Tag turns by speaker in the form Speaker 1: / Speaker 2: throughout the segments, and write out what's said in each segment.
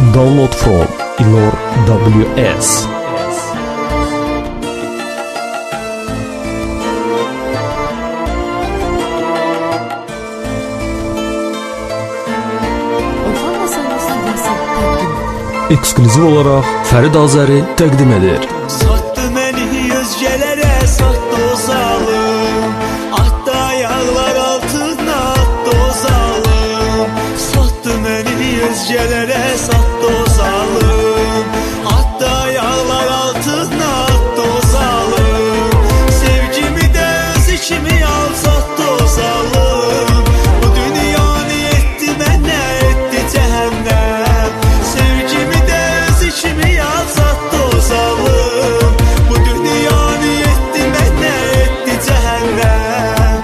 Speaker 1: Download from Ilor WS. Ekskluziv olaraq Fərid Azəri təqdim edir.
Speaker 2: Satdı məni özgələrə, satdı o zalım. Atdı ayaqlar altına, atdı o zalım. Satdı məni özgələrə, satdı o zalım. Atdı ayaqlar altına, atdı o zalım. Sevgimi də özü kimi al, satdı o zalım. Bu dünyanı etdi mənə, etdi cəhənnəm. Sevgimi də özü kimi al, satdı o zalım. Bu dünyanı etdi mənə, etdi cəhənnəm.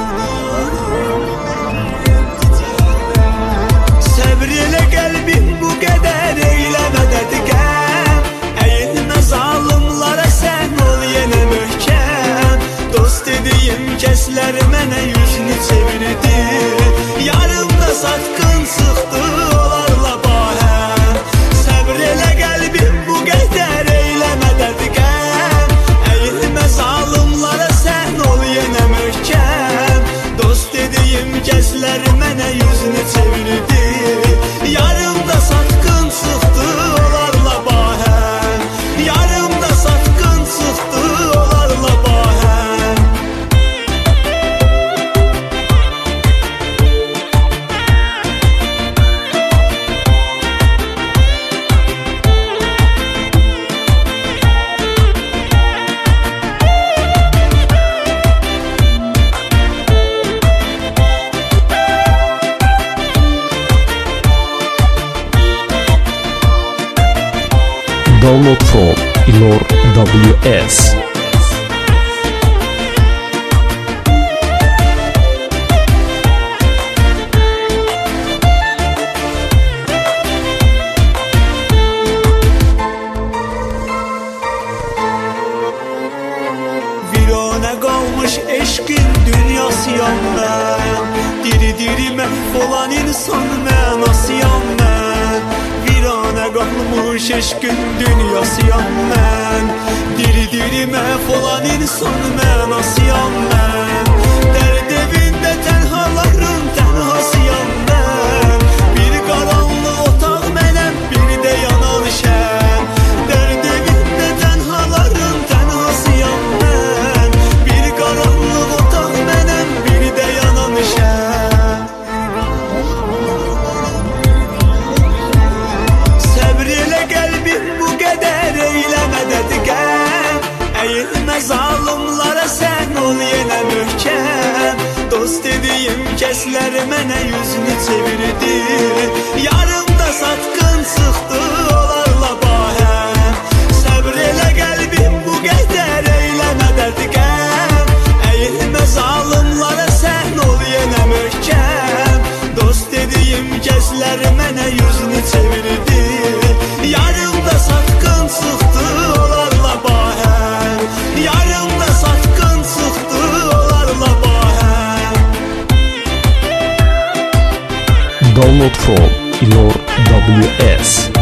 Speaker 2: Səbr elə qəlbim bu qədər, eyləmə dədi qəm. Əyilmə zalımlara, sən ol yenə möhkəm. Dost dediyim kəslər mənə yüzünü çevirdi. Yarımda satqın çıxdı onlarla bahəm. Səbr elə qəlbim bu qədər, eyləmə dədi qəm. Əyilmə zalımlara, sən ol yenə möhkəm. Dost dediyim kəslər mənə yüzünü çevirdi. Yarımda satqın çıxdı onlarla bahəm. Yarımda satqın çıxdı onlarla bahəm.
Speaker 1: Download from Ilor WS.
Speaker 2: Virane qalmış eşqin dünyasıyam mən. Diri-diri məhv olan insan mənasıyam mən. Virane qalmış eşqin dünyasıyam mən. Diri-diri məhv olan insan mənasıyam mən. Dərd evində tənhaların tənhasıyam mən. Bir qaranlıq otaq mənəm, bir də yanan şəm. Dərd evində tənhaların tənhasıyam mən. Bir qaranlıq otaq mənəm, bir də yanan şəm. Səbr elə qəlbim bu qədər, eyləmə dədi qəm. Əyilmə zalımlara, sən ol yenə möhkəm. Dost dediyim kəslər mənə yüzünü çevirdi. Yarımda satqın çıxdı onlarla bahəm. Səbr elə qəlbim bu qədər, eyləmə dədi qəm. Əyilmə zalımlara, sən ol yenə möhkəm. Dost dediyim kəslər mənə yüzünü çevirdi. Yarımda satqın çıxdı onlarla bahəm. Yarımda satqın çıxdı onlarla bahəm.
Speaker 1: Download from Ilor WS.